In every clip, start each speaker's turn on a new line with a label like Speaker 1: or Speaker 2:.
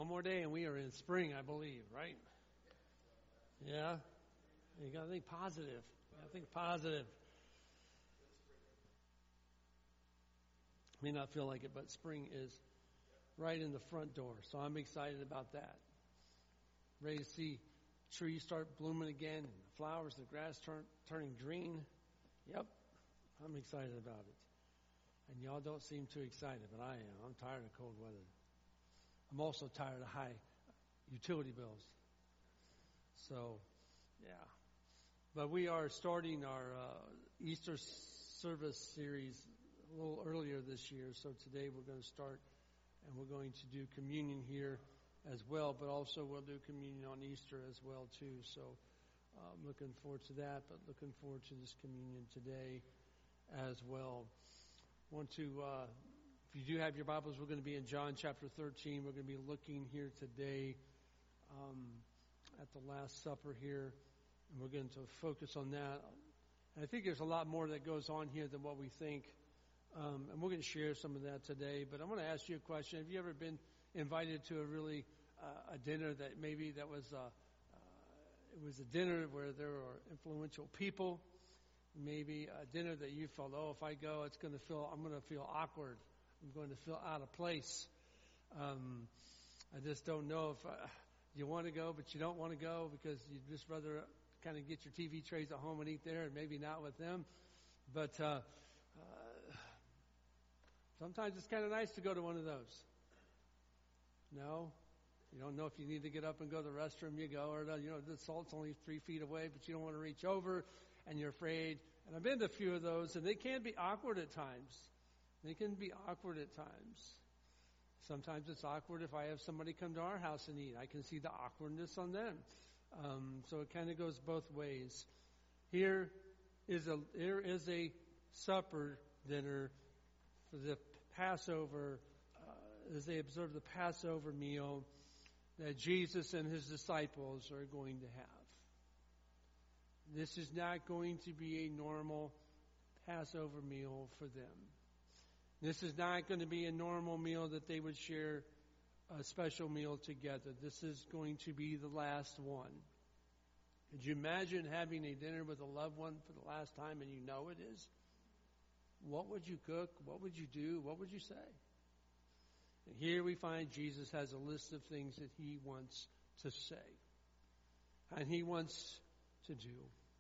Speaker 1: One more day and we are in spring, I believe, right? Yeah? You got to think positive. You got to think positive. May not feel like it, but spring is right in the front door. So I'm excited about that. Ready to see trees start blooming again, and the flowers, the grass turning green. Yep, I'm excited about it. And y'all don't seem too excited, but I am. I'm tired of cold weather. I'm also tired of high utility bills. So, yeah. But we are starting our Easter service series a little earlier this year. So today we're going to start, and we're going to do communion here as well. But also we'll do communion on Easter as well, too. So I'm looking forward to that, but looking forward to this communion today as well. Want to, if you do have your Bibles, we're going to be in John chapter 13. We're going to be looking here today at the Last Supper here, and we're going to focus on that. And I think there's a lot more that goes on here than what we think, and we're going to share some of that today. But I want to ask you a question. Have you ever been invited to a dinner that maybe that was it was a dinner where there were influential people? Maybe a dinner that you felt, oh, if I go, I'm going to feel awkward. I'm going to feel out of place. I just don't know if you want to go, but you don't want to go because you'd just rather kind of get your TV trays at home and eat there, and maybe not with them. But sometimes it's kind of nice to go to one of those. No? You don't know if you need to get up and go to the restroom, you go, or the salt's only 3 feet away, but you don't want to reach over. And you're afraid. And I've been to a few of those, and they can be awkward at times. They can be awkward at times. Sometimes it's awkward if I have somebody come to our house and eat. I can see the awkwardness on them. So it kind of goes both ways. Here is a supper dinner for the Passover, as they observe the Passover meal that Jesus and his disciples are going to have. This is not going to be a normal Passover meal for them. This is not going to be a normal meal that they would share a special meal together. This is going to be the last one. Could you imagine having a dinner with a loved one for the last time and you know it is? What would you cook? What would you do? What would you say? And here we find Jesus has a list of things that he wants to say. And he wants to do.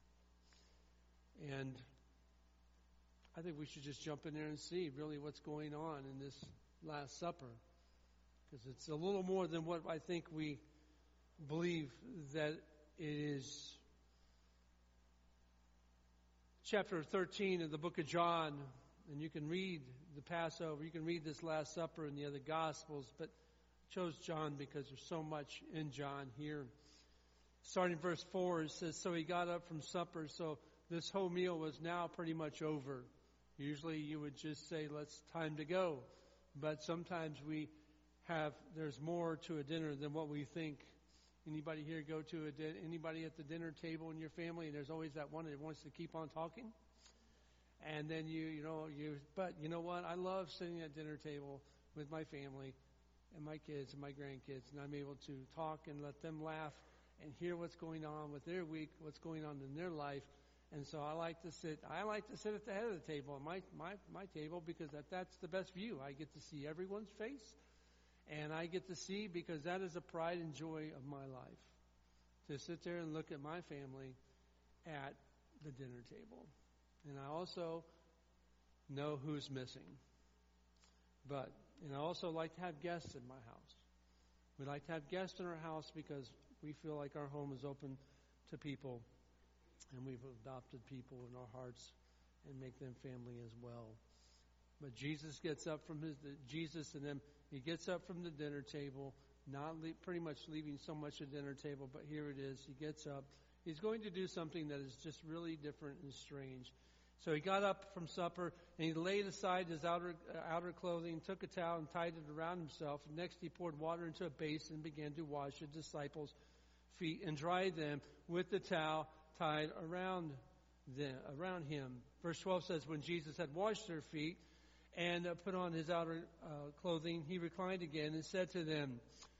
Speaker 1: And I think we should just jump in there and see really what's going on in this Last Supper. Because it's a little more than what I think we believe that it is. Chapter 13 of the book of John, and you can read the Passover, you can read this Last Supper in the other Gospels, but I chose John because there's so much in John here. Starting verse 4, it says, so he got up from supper, so this whole meal was now pretty much over. Usually you would just say, time to go. But sometimes there's more to a dinner than what we think. Anybody here go to anybody at the dinner table in your family, and there's always that one that wants to keep on talking? And then but you know what? I love sitting at dinner table with my family and my kids and my grandkids, and I'm able to talk and let them laugh and hear what's going on with their week, what's going on in their life. And so I like to sit at the head of the table, at my table, because that's the best view. I get to see everyone's face, and I get to see, because that is a pride and joy of my life, to sit there and look at my family at the dinner table. And I also know who's missing. And I also like to have guests in my house. We like to have guests in our house because we feel like our home is open to people, and we've adopted people in our hearts and make them family as well. But Jesus gets up from he gets up from the dinner table, not pretty much leaving so much at the dinner table, but here it is. He gets up. He's going to do something that is just really different and strange. So he got up from supper, and he laid aside his outer clothing, took a towel and tied it around himself. Next he poured water into a basin and began to wash his disciples' feet and dry them with the towel tied around him. Verse 12 says, when Jesus had washed their feet and put on his outer clothing, he reclined again and said to them,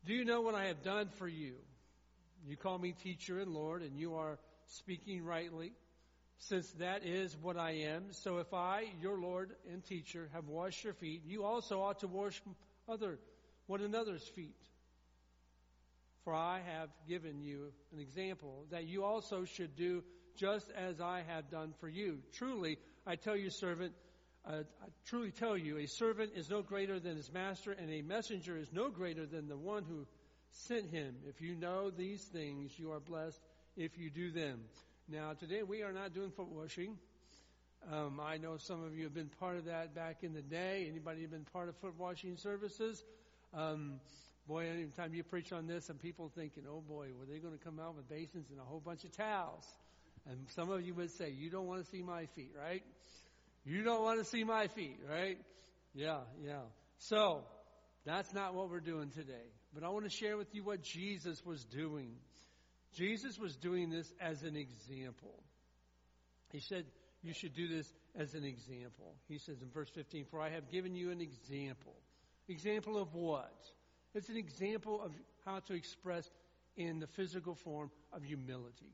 Speaker 1: Do you know what I have done for you? You call me teacher and Lord, and you are speaking rightly, since that is what I am. So if I, your Lord and teacher, have washed your feet, you also ought to wash one another's feet. For I have given you an example that you also should do just as I have done for you. Truly, I tell you, I truly tell you, a servant is no greater than his master, and a messenger is no greater than the one who sent him. If you know these things, you are blessed if you do them. Now, today we are not doing foot washing. I know some of you have been part of that back in the day. Anybody been part of foot washing services? Boy, anytime you preach on this, and people thinking, oh boy, were they going to come out with basins and a whole bunch of towels? And some of you would say, you don't want to see my feet, right? You don't want to see my feet, right? Yeah. So, that's not what we're doing today. But I want to share with you what Jesus was doing. Jesus was doing this as an example. He said, you should do this as an example. He says in verse 15, for I have given you an example. Example of what? It's an example of how to express in the physical form of humility.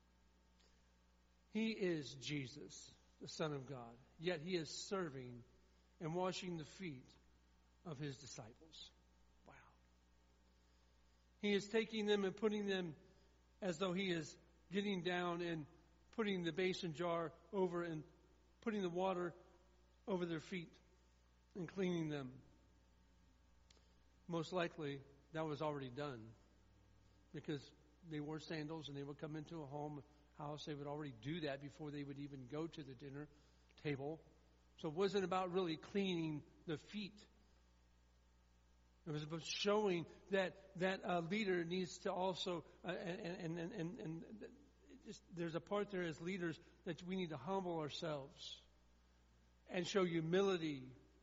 Speaker 1: He is Jesus, the Son of God, yet he is serving and washing the feet of his disciples. Wow. He is taking them and putting them as though he is getting down and putting the basin jar over and putting the water over their feet and cleaning them. Most likely, that was already done because they wore sandals and they would come into a house. They would already do that before they would even go to the dinner table. So it wasn't about really cleaning the feet. It was about showing that a leader needs to also, there's a part there as leaders that we need to humble ourselves and show humility.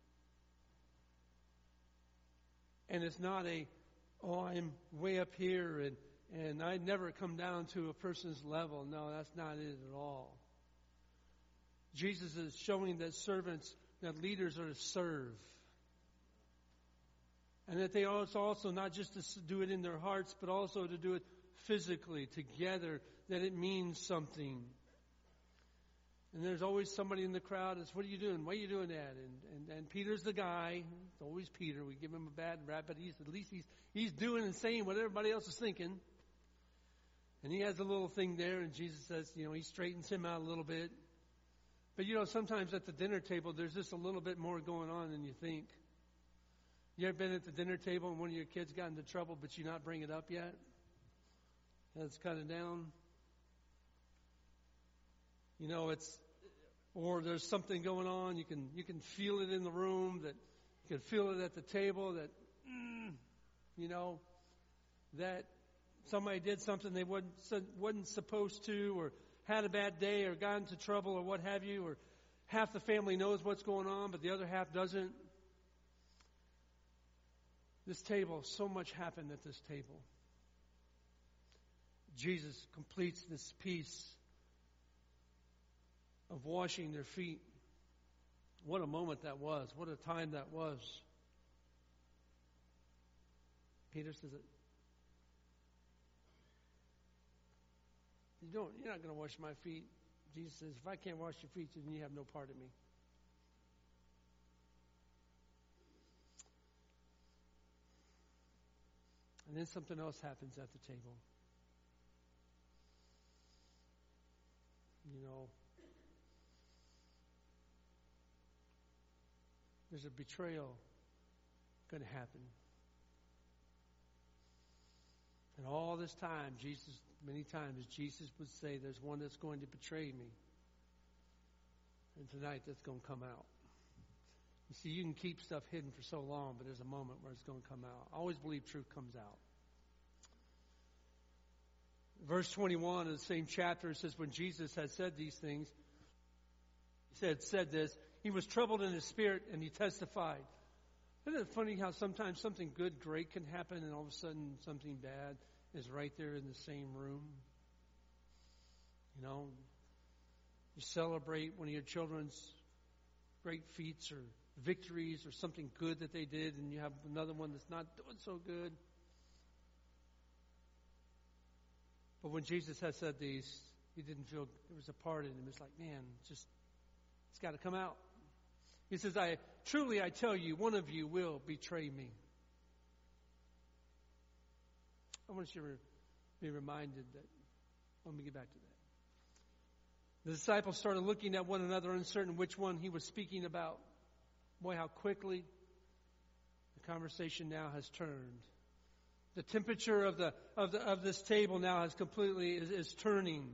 Speaker 1: And it's not I'm way up here and I never come down to a person's level. No, that's not it at all. Jesus is showing that that leaders are to serve. And that they are also not just to do it in their hearts, but also to do it physically, together, that it means something. And there's always somebody in the crowd that's, what are you doing? Why are you doing that? And Peter's the guy. It's always Peter. We give him a bad rap, but at least he's doing and saying what everybody else is thinking. And he has a little thing there, and Jesus says, he straightens him out a little bit. But sometimes at the dinner table, there's just a little bit more going on than you think. You ever been at the dinner table and one of your kids got into trouble, but you not bring it up yet? That's kind of down. Or there's something going on. You can feel it in the room. That you can feel it at the table. That somebody did something they wasn't supposed to, or had a bad day, or got into trouble, or what have you. Or half the family knows what's going on, but the other half doesn't. This table, so much happened at this table. Jesus completes this piece of washing their feet. What a moment that was. What a time that was. Peter says, you're not going to wash my feet. Jesus says, if I can't wash your feet, then you have no part of me. And then something else happens at the table. There's a betrayal going to happen. And all this time, many times, Jesus would say, there's one that's going to betray me. And tonight, that's going to come out. You see, you can keep stuff hidden for so long, but there's a moment where it's going to come out. I always believe truth comes out. Verse 21 of the same chapter, it says, when Jesus had said these things, he said this, he was troubled in his spirit and he testified. Isn't it funny how sometimes something good, great can happen, and all of a sudden something bad is right there in the same room? You celebrate one of your children's great feats or victories or something good that they did, and you have another one that's not doing so good. But when Jesus had said these, he didn't feel, there was a part in him. It's like, man, it's got to come out. He says, I tell you, one of you will betray me. I want you to be reminded that, let me get back to that. The disciples started looking at one another, uncertain which one he was speaking about. Boy, how quickly the conversation now has turned. The temperature of this table now has completely is turning.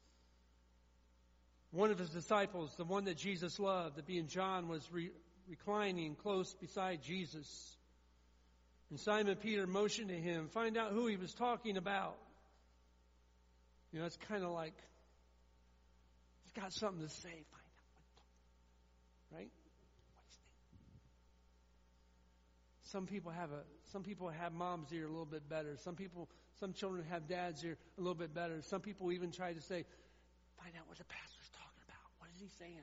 Speaker 1: One of his disciples, the one that Jesus loved, that being John, was reclining close beside Jesus. And Simon Peter motioned to him, find out who he was talking about. You know, it's kind of like, he's got something to say, find out. Right? Some people have mom's ear a little bit better. Some children have dad's ear a little bit better. Some people even try to say, find out what the pastor's talking about. What is he saying?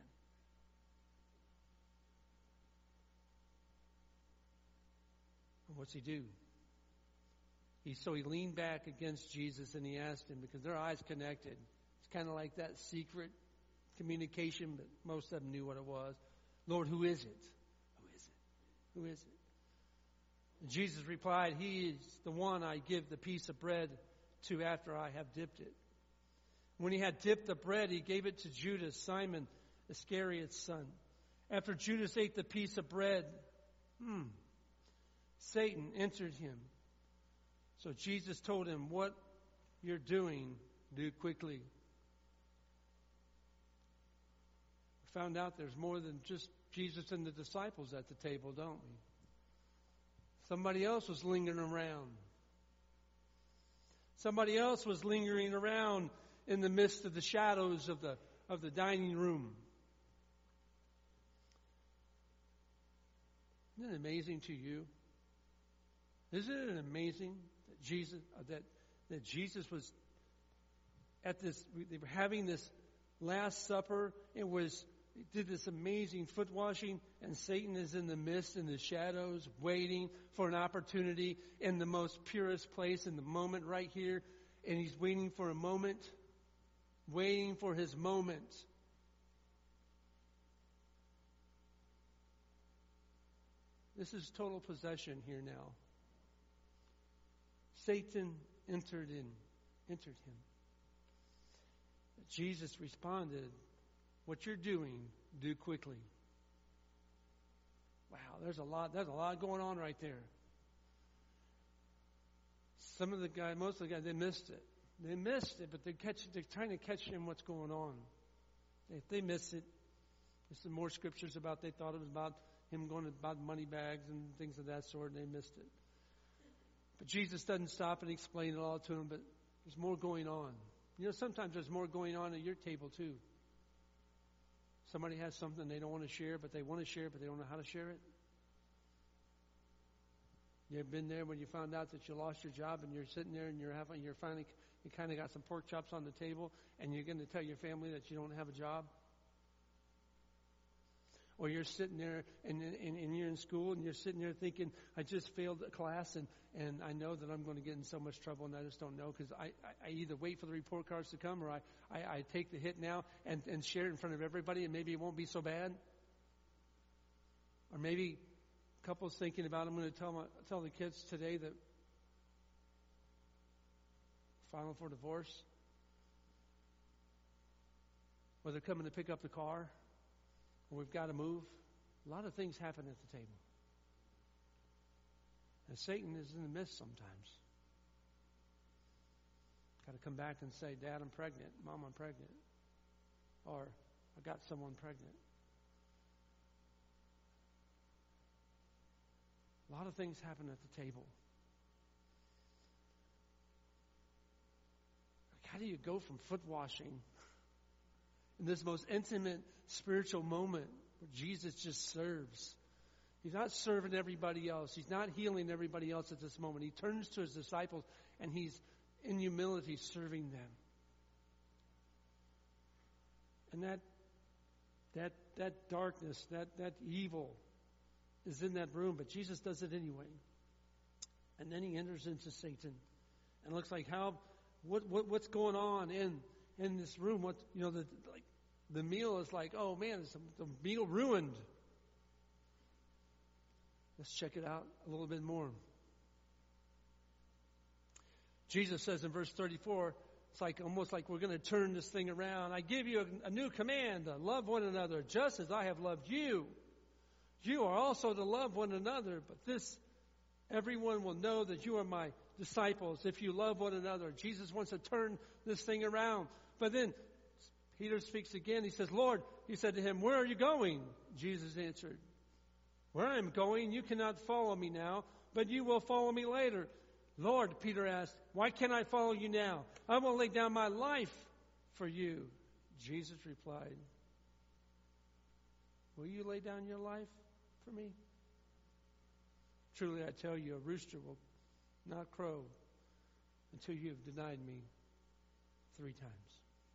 Speaker 1: And what's he do? So he leaned back against Jesus and he asked him, because their eyes connected. It's kind of like that secret communication, but most of them knew what it was. Lord, who is it? Who is it? Who is it? And Jesus replied, he is the one I give the piece of bread to after I have dipped it. When he had dipped the bread, he gave it to Judas, Simon Iscariot's son. After Judas ate the piece of bread, Satan entered him. So Jesus told him, what you're doing, do quickly. We found out there's more than just Jesus and the disciples at the table, don't we? Somebody else was lingering around. Somebody else was lingering around in the midst of the shadows of the dining room. Isn't it amazing to you? Isn't it amazing that Jesus was at this? They were having this Last Supper. It did this amazing foot washing, and Satan is in the midst, in the shadows, waiting for an opportunity in the most purest place, in the moment right here, and he's waiting for a moment, waiting for his moment. This is total possession here now. Satan entered him. Jesus responded, what you're doing, do quickly. Wow, there's a lot going on right there. Most of the guys, they missed it. But they're trying to catch him what's going on. If they miss it, there's some more scriptures about they thought it was about him going about money bags and things of that sort, and they missed it. But Jesus doesn't stop and explain it all to them, but there's more going on. You know, sometimes there's more going on at your table too. Somebody has something they don't want to share, but they want to share, but they don't know how to share it. You ever been there when you found out that you lost your job and you're sitting there and you kind of got some pork chops on the table and you're going to tell your family that you don't have a job? Or you're sitting there and you're in school and you're sitting there thinking, I just failed a class and I know that I'm going to get in so much trouble and I just don't know, because I either wait for the report cards to come or I take the hit now and share it in front of everybody and maybe it won't be so bad. Or maybe couples thinking about, I'm going to tell the kids today that filing for divorce, or they're coming to pick up the car, or we've got to move. A lot of things happen at the table. And Satan is in the midst sometimes. Got to come back and say, Dad, I'm pregnant. Mom, I'm pregnant. Or, I got someone pregnant. A lot of things happen at the table. How do you go from foot washing in this most intimate spiritual moment where Jesus just serves? He's not serving everybody else. He's not healing everybody else at this moment. He turns to his disciples and he's in humility serving them. And that darkness, that evil is in that room, but Jesus does it anyway. And then he enters into Satan. And it looks like how what's going on in this room? What, the meal is like, oh man, is the meal ruined? Let's check it out a little bit more. Jesus says in verse 34, it's like almost like we're going to turn this thing around. I give you a new command, love one another, just as I have loved you. You are also to love one another, but this everyone will know that you are my disciples if you love one another. Jesus wants to turn this thing around. But then Peter speaks again. He says, Lord, he said to him, where are you going? Jesus answered, where I am going, you cannot follow me now, but you will follow me later. Lord, Peter asked, why can't I follow you now? I will lay down my life for you. Jesus replied, will you lay down your life for me? Truly I tell you, a rooster will not crow until you have denied me 3 times.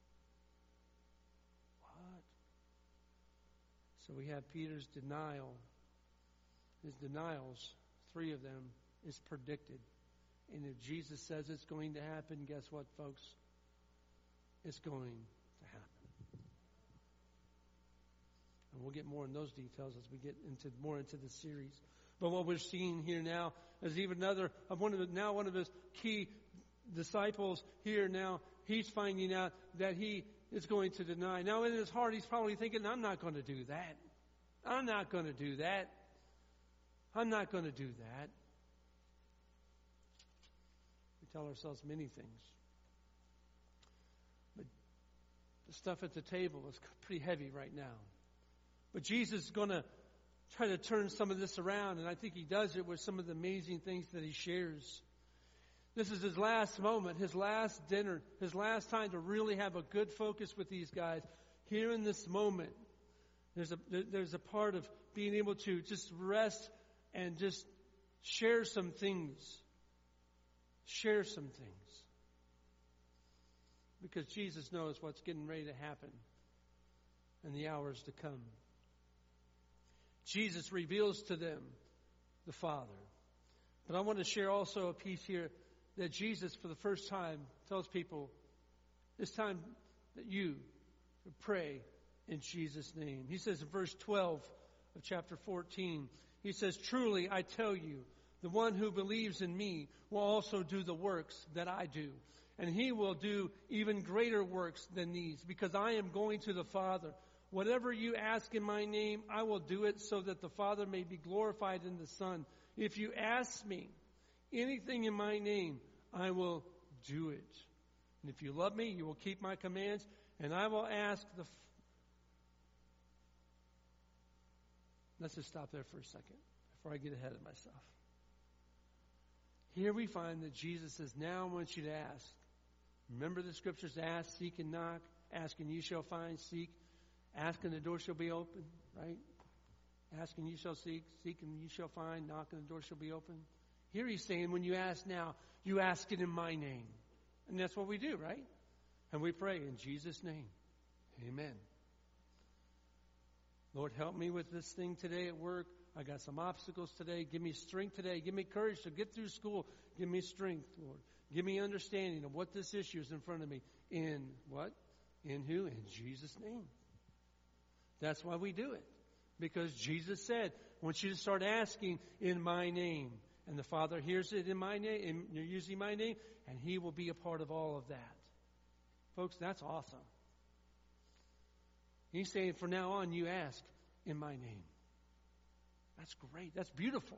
Speaker 1: What? So we have Peter's denial. His denials, 3 of them, is predicted. And if Jesus says it's going to happen, guess what, folks? It's going to happen. And we'll get more in those details as we get more into the series. But what we're seeing here now is even one of his key disciples here now, he's finding out that he is going to deny. Now in his heart, he's probably thinking, I'm not going to do that. I'm not going to do that. I'm not going to do that. We tell ourselves many things. But the stuff at the table is pretty heavy right now. But Jesus is going to try to turn some of this around, and I think he does it with some of the amazing things that he shares. This is his last moment, his last dinner, his last time to really have a good focus with these guys. Here in this moment, there's a part of being able to just rest and just share some things. Share some things. Because Jesus knows what's getting ready to happen in the hours to come. Jesus reveals to them the Father. But I want to share also a piece here that Jesus, for the first time, tells people, it's time that you pray in Jesus' name. He says in verse 12 of chapter 14, he says, truly I tell you, the one who believes in me will also do the works that I do. And he will do even greater works than these, because I am going to the Father. Whatever you ask in my name, I will do it so that the Father may be glorified in the Son. If you ask me anything in my name, I will do it. And if you love me, you will keep my commands, and I will ask Let's just stop there for a second before I get ahead of myself. Here we find that Jesus says, now I want you to ask. Remember the scriptures, ask, seek, and knock. Ask and you shall find, seek. Ask and the door shall be open, right? Ask and you shall seek, seek and you shall find, knock and the door shall be open. Here he's saying, when you ask now, you ask it in my name. And that's what we do, right? And we pray in Jesus' name. Amen. Lord, help me with this thing today at work. I got some obstacles today. Give me strength today. Give me courage to get through school. Give me strength, Lord. Give me understanding of what this issue is in front of me. In what? In who? In Jesus' name. That's why we do it. Because Jesus said, I want you to start asking in my name. And the Father hears it in my name, and you're using my name, and he will be a part of all of that. Folks, that's awesome. He's saying, from now on, you ask in my name. That's great. That's beautiful.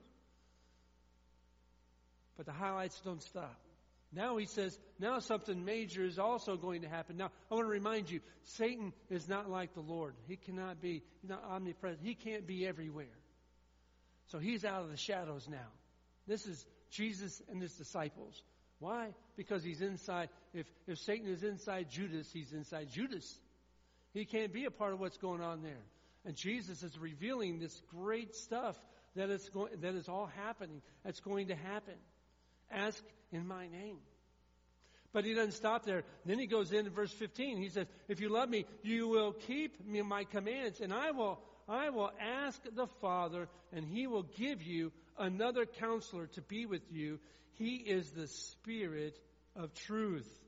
Speaker 1: But the highlights don't stop. Now he says, now something major is also going to happen. Now, I want to remind you, Satan is not like the Lord. He cannot be, he's not omnipresent. He can't be everywhere. So he's out of the shadows now. This is Jesus and his disciples. Why? Because he's inside. If Satan is inside Judas, he's inside Judas. He can't be a part of what's going on there. And Jesus is revealing this great stuff that is all happening. That's going to happen. Ask in my name. But he doesn't stop there. Then he goes in verse 15. He says, if you love me, you will keep my commands, and I will ask the Father, and he will give you another counselor to be with you. He is the Spirit of truth.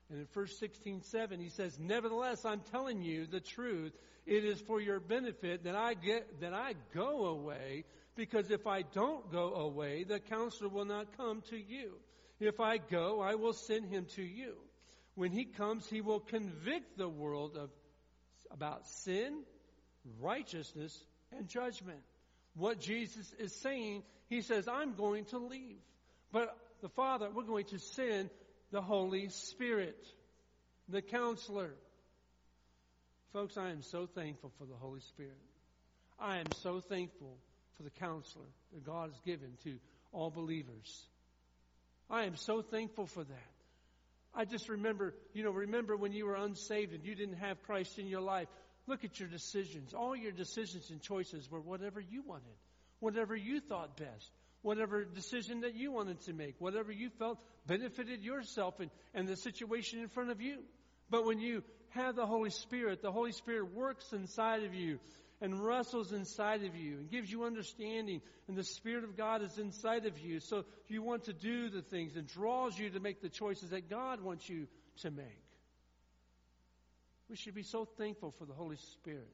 Speaker 1: And in 1:16:7, he says, "Nevertheless, I'm telling you the truth. It is for your benefit that I go away, because if I don't go away, the Counselor will not come to you. If I go, I will send him to you. When he comes, he will convict the world about sin, righteousness, and judgment." What Jesus is saying, he says, I'm going to leave. But the Father, we're going to send the Holy Spirit, the Counselor. Folks, I am so thankful for the Holy Spirit. I am so thankful for the Counselor that God has given to all believers. I am so thankful for that. I just remember when you were unsaved and you didn't have Christ in your life. Look at your decisions. All your decisions and choices were whatever you wanted, whatever you thought best, whatever decision that you wanted to make, whatever you felt benefited yourself and the situation in front of you. But when you have the Holy Spirit works inside of you and wrestles inside of you and gives you understanding, and the Spirit of God is inside of you. So you want to do the things and draws you to make the choices that God wants you to make. We should be so thankful for the Holy Spirit.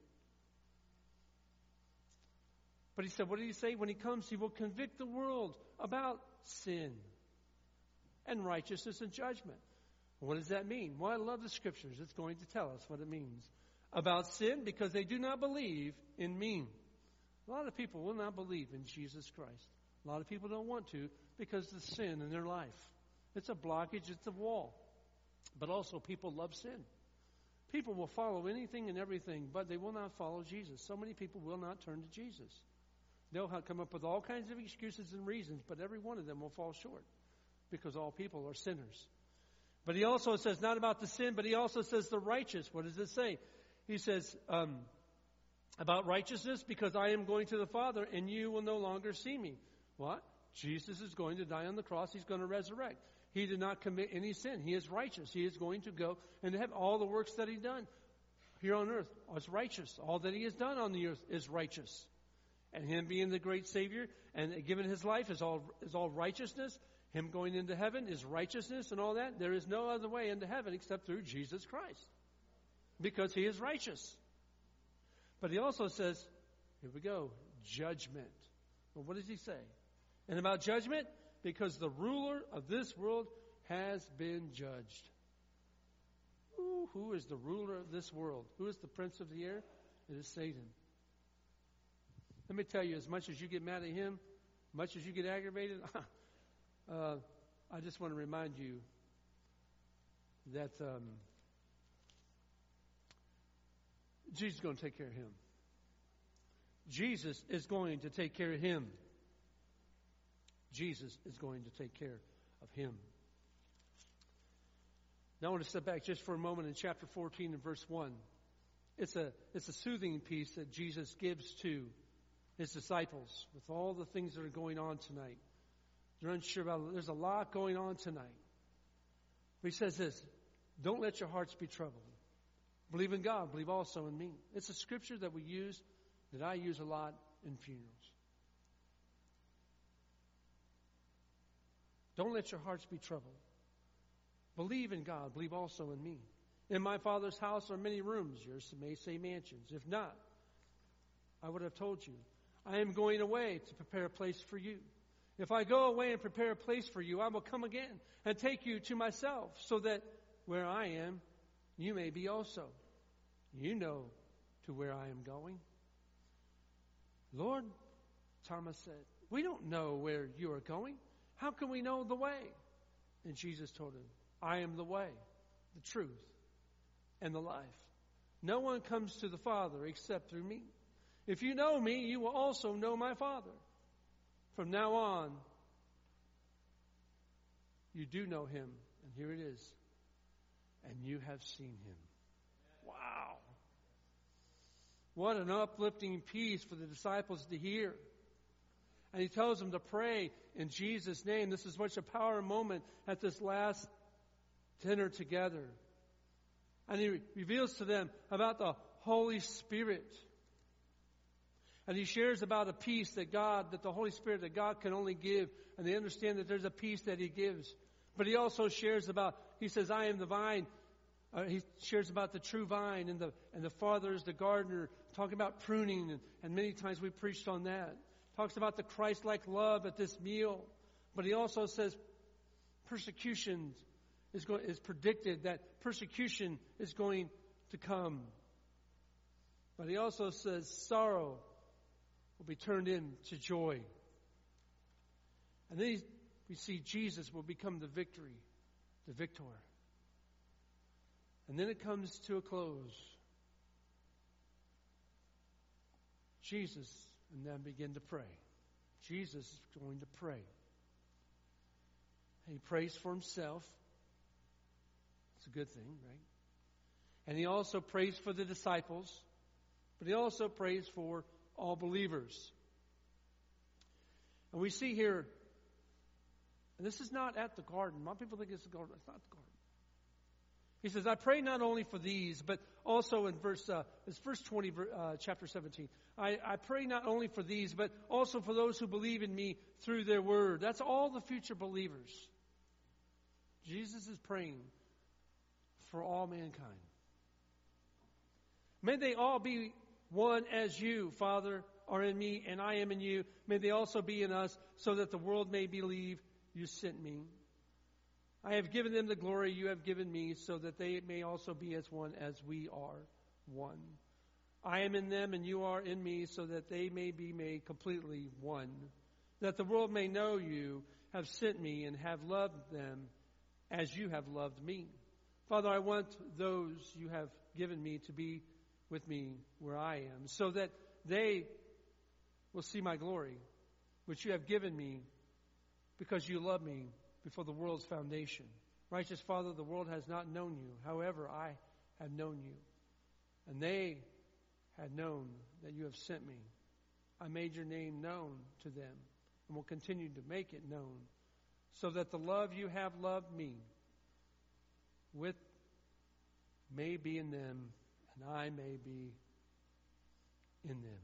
Speaker 1: But he said, what did he say? When he comes, he will convict the world about sin and righteousness and judgment. What does that mean? Well, I love the Scriptures. It's going to tell us what it means. About sin, because they do not believe in me. A lot of people will not believe in Jesus Christ. A lot of people don't want to because of the sin in their life. It's a blockage. It's a wall. But also people love sin. People will follow anything and everything, but they will not follow Jesus. So many people will not turn to Jesus. They'll come up with all kinds of excuses and reasons, but every one of them will fall short because all people are sinners. But he also says, not about the sin, but he also says the righteous. What does it say? He says, about righteousness, because I am going to the Father and you will no longer see me. What? Jesus is going to die on the cross. He's going to resurrect. He did not commit any sin. He is righteous. He is going to go and have all the works that He's done here on earth is righteous. All that He has done on the earth is righteous. And Him being the great Savior and giving His life is all righteousness. Him going into heaven is righteousness and all that. There is no other way into heaven except through Jesus Christ, because He is righteous. But He also says, here we go, judgment. Well, what does He say? And about judgment, because the ruler of this world has been judged. Ooh, who is the ruler of this world? Who is the prince of the air? It is Satan. Let me tell you, as much as you get mad at him, much as you get aggravated, I just want to remind you that Jesus is going to take care of him. Jesus is going to take care of him. Jesus is going to take care of him. Now I want to step back just for a moment in chapter 14 and verse 1. It's a soothing piece that Jesus gives to his disciples with all the things that are going on tonight. They're unsure about it. There's a lot going on tonight. But he says this, don't let your hearts be troubled. Believe in God, believe also in me. It's a scripture that I use a lot in funerals. Don't let your hearts be troubled. Believe in God, believe also in me. In my Father's house are many rooms. Yours may say mansions. If not, I would have told you. I am going away to prepare a place for you. If I go away and prepare a place for you, I will come again and take you to myself, so that where I am, you may be also. You know to where I am going. Lord, Thomas said, we don't know where you are going. How can we know the way? And Jesus told him, I am the way, the truth, and the life. No one comes to the Father except through me. If you know me, you will also know my Father. From now on, you do know him, and here it is, and you have seen him. Wow. What an uplifting piece for the disciples to hear. And he tells them to pray in Jesus' name. This is such a powerful moment at this last dinner together. And he reveals to them about the Holy Spirit. And he shares about a peace that the Holy Spirit, that God can only give. And they understand that there's a peace that he gives. But he also shares about, he says, I am the vine. He shares about the true vine, and the Father is the gardener, talking about pruning, and many times we preached on that. Talks about the Christ-like love at this meal. But he also says persecution is predicted, that persecution is going to come. But he also says sorrow will be turned into joy. And then we see Jesus will become the victor. And then it comes to a close. Jesus and then begin to pray. Jesus is going to pray. And he prays for himself. It's a good thing, right? And he also prays for the disciples. But he also prays for all believers. And we see here, and this is not at the garden. A lot of people think it's the garden. It's not the garden. He says, I pray not only for these, but also in verse 20, chapter 17. I pray not only for these, but also for those who believe in me through their word. That's all the future believers. Jesus is praying for all mankind. May they all be one as you, Father, are in me and I am in you. May they also be in us, so that the world may believe you sent me. I have given them the glory you have given me, so that they may also be as one as we are one. I am in them and you are in me, so that they may be made completely one. That the world may know you have sent me and have loved them as you have loved me. Father, I want those you have given me to be with me where I am, so that they will see my glory, which you have given me because you love me before the world's foundation. Righteous Father, the world has not known you. However, I have known you. And they had known that you have sent me. I made your name known to them and will continue to make it known, so that the love you have loved me with may be in them and I may be in them.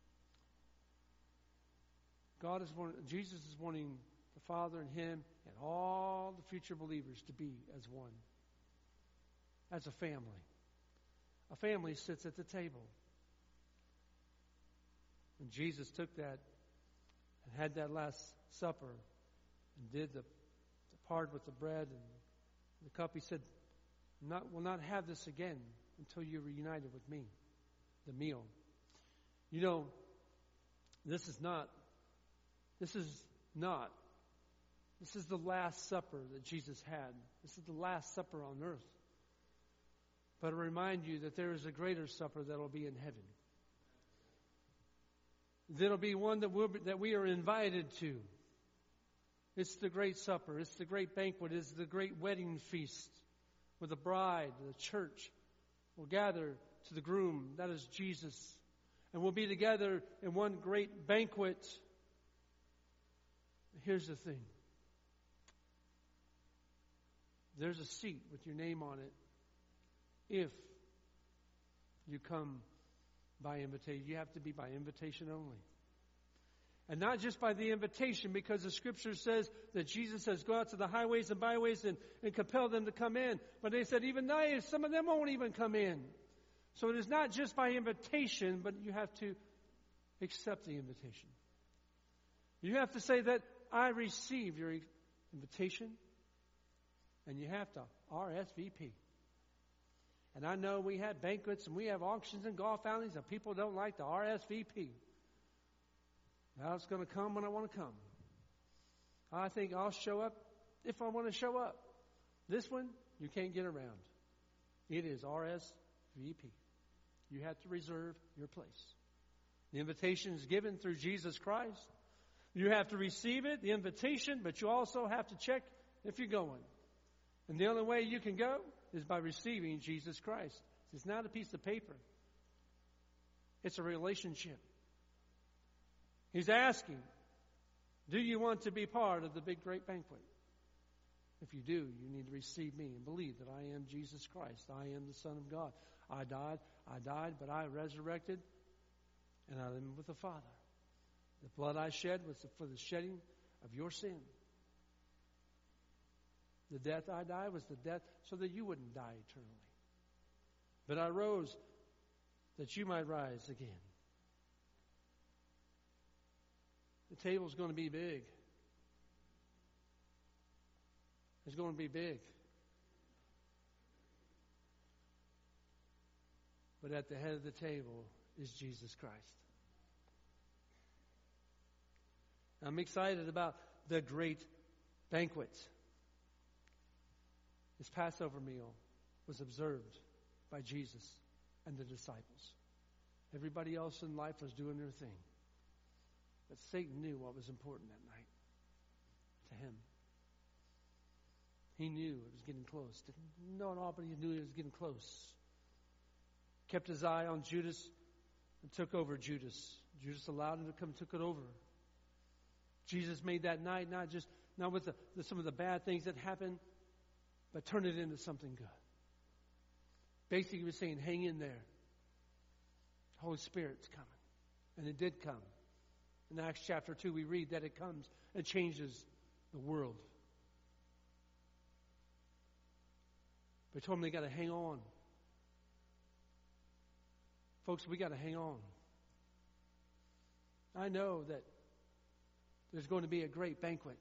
Speaker 1: Jesus is wanting the Father and him and all the future believers to be as one. As a family. A family sits at the table. When Jesus took that and had that Last Supper and did the part with the bread and the cup, he said, we'll not have this again until you're reunited with me. The meal. You know, this is the Last Supper that Jesus had. This is the Last Supper on earth. But to remind you that there is a greater supper that will be in heaven. There'll be one that we are invited to. It's the great supper. It's the great banquet. It's the great wedding feast where the bride, the church, will gather to the groom. That is Jesus. And we'll be together in one great banquet. Here's the thing. There's a seat with your name on it if you come by invitation. You have to be by invitation only. And not just by the invitation, because the Scripture says that Jesus says, go out to the highways and byways and compel them to come in. But they said, even now, some of them won't even come in. So it is not just by invitation, but you have to accept the invitation. You have to say that I receive your invitation, and you have to RSVP. And I know we have banquets and we have auctions and golf outings, and people don't like the RSVP. Now it's going to come when I want to come. I think I'll show up if I want to show up. This one, you can't get around. It is RSVP. You have to reserve your place. The invitation is given through Jesus Christ. You have to receive it, the invitation, but you also have to check if you're going. And the only way you can go is by receiving Jesus Christ. It's not a piece of paper. It's a relationship. He's asking, do you want to be part of the big great banquet? If you do, you need to receive me and believe that I am Jesus Christ. I am the Son of God. I died, but I resurrected, and I am with the Father. The blood I shed was for the shedding of your sin. The death I died was the death so that you wouldn't die eternally. But I rose that you might rise again. The table's going to be big. It's going to be big. But at the head of the table is Jesus Christ. I'm excited about the great banquet. This Passover meal was observed by Jesus and the disciples. Everybody else in life was doing their thing. But Satan knew what was important that night to him. He knew it was getting close. Didn't know it all, but he knew it was getting close. Kept his eye on Judas and took over Judas. Judas allowed him to come and took it over. Jesus made that night not with some of the bad things that happened, but turned it into something good. Basically, he was saying, hang in there. The Holy Spirit's coming. And it did come. In Acts chapter 2, we read that it comes and changes the world. But he told them they got to hang on. Folks, we got to hang on. I know that there's going to be a great banquet.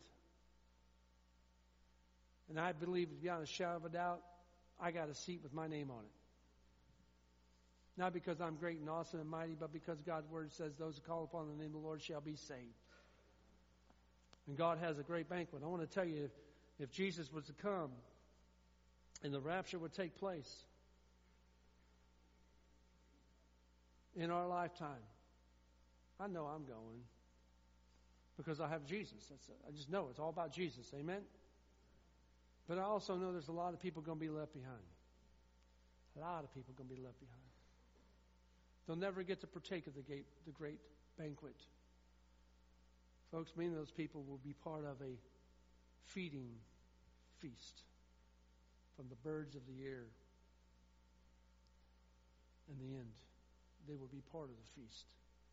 Speaker 1: And I believe, beyond a shadow of a doubt, I got a seat with my name on it. Not because I'm great and awesome and mighty, but because God's word says those who call upon the name of the Lord shall be saved. And God has a great banquet. I want to tell you, if Jesus was to come and the rapture would take place in our lifetime, I know I'm going because I have Jesus. I just know it's all about Jesus. Amen? But I also know there's a lot of people going to be left behind. A lot of people going to be left behind. They'll never get to partake of the great banquet. Folks, many of those people will be part of a feeding feast from the birds of the air. In the end, they will be part of the feast.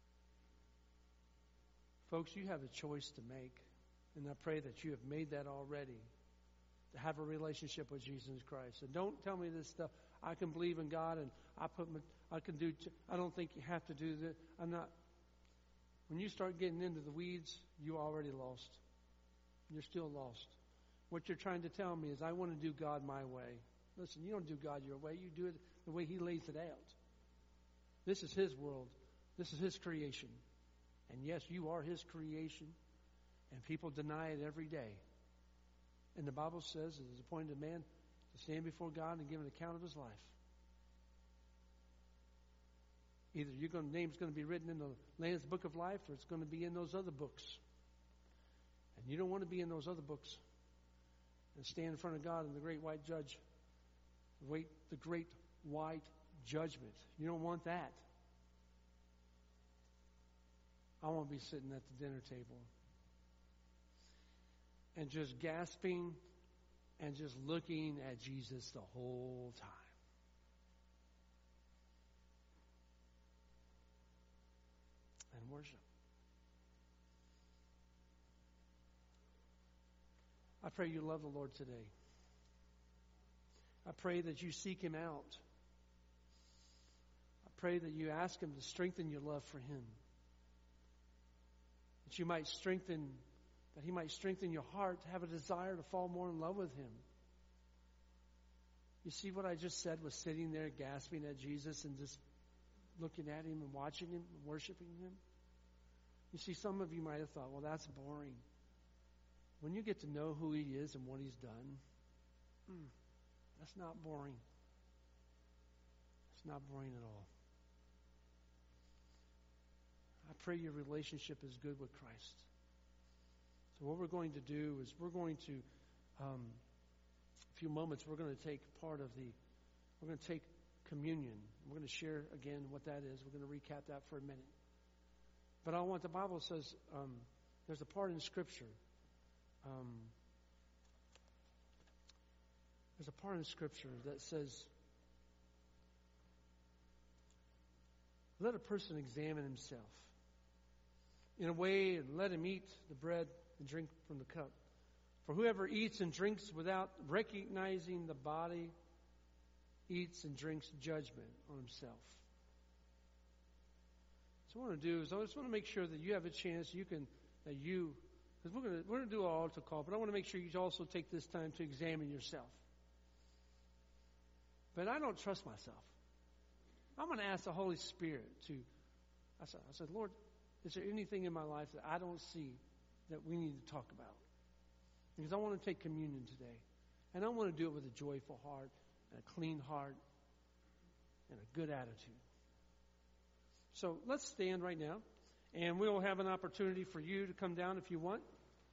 Speaker 1: Folks, you have a choice to make, and I pray that you have made that already, to have a relationship with Jesus Christ. And don't tell me this stuff. I can believe in God, and I don't think you have to do that. I'm not. When you start getting into the weeds, you already lost. You're still lost. What you're trying to tell me is, I want to do God my way. Listen, you don't do God your way. You do it the way He lays it out. This is His world. This is His creation. And yes, you are His creation. And people deny it every day. And the Bible says it is appointed a man to stand before God and give an account of his life. Either your name's going to be written in the Lamb's Book of Life, or it's going to be in those other books. And you don't want to be in those other books and stand in front of God and the great white judge. The great white judgment. You don't want that. I want to be sitting at the dinner table and just gasping and just looking at Jesus the whole time. And worship. I pray you love the Lord today. I pray that you seek Him out. I pray that you ask Him to strengthen your love for Him. That He might strengthen your heart to have a desire to fall more in love with Him. You see what I just said was sitting there gasping at Jesus and just looking at Him and watching Him and worshiping Him? You see, some of you might have thought, well, that's boring. When you get to know who He is and what He's done, that's not boring. It's not boring at all. I pray your relationship is good with Christ. So what we're going to do is we're going to, a few moments, we're going to take communion. We're going to share again what that is. We're going to recap that for a minute. But the Bible says, there's a part in Scripture. There's a part in Scripture that says, let a person examine himself in a way, and let him eat the bread and drink from the cup. For whoever eats and drinks without recognizing the body eats and drinks judgment on himself. So what I want to do is I just want to make sure that you have a chance, because we're going to do an altar call, but I want to make sure you also take this time to examine yourself. But I don't trust myself. I'm going to ask the Holy Spirit I said, Lord, is there anything in my life that I don't see that we need to talk about? Because I want to take communion today. And I want to do it with a joyful heart, and a clean heart, and a good attitude. So let's stand right now, and we'll have an opportunity for you to come down if you want.